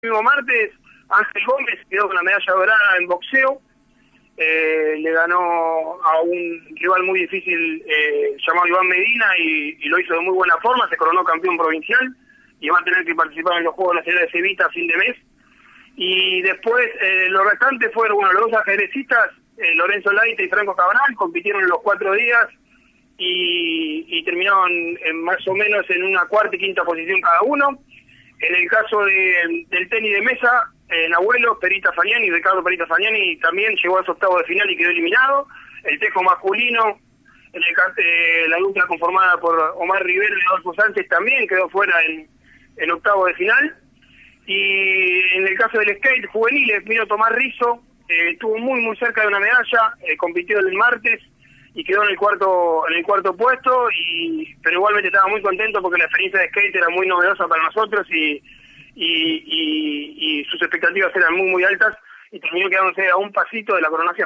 El mismo martes, Ángel Gómez quedó con la medalla dorada en boxeo. Le ganó a un rival muy difícil llamado Iván Medina y lo hizo de muy buena forma. Se coronó campeón provincial y va a tener que participar en los Juegos Nacionales de Cevita a fin de mes. Y después los restantes fueron, los dos ajedrecistas, Lorenzo Laite y Franco Cabral, compitieron en los 4 días y terminaron más o menos en una cuarta y quinta posición cada uno. En el caso del tenis de mesa, Nahuelo Perita Fagnani, Ricardo Perita Fagnani, también llegó a los octavos de final y quedó eliminado. El tejo masculino, la dupla conformada por Omar Rivero y Adolfo Sánchez, también quedó fuera en octavos de final. Y en el caso del skate juvenil, vino Tomás Rizzo, estuvo muy cerca de una medalla, compitió el martes y quedó en el cuarto puesto, pero igualmente estaba muy contento porque la experiencia de skate era muy novedosa para nosotros y sus expectativas eran muy altas y terminó quedándose a un pasito de la coronación.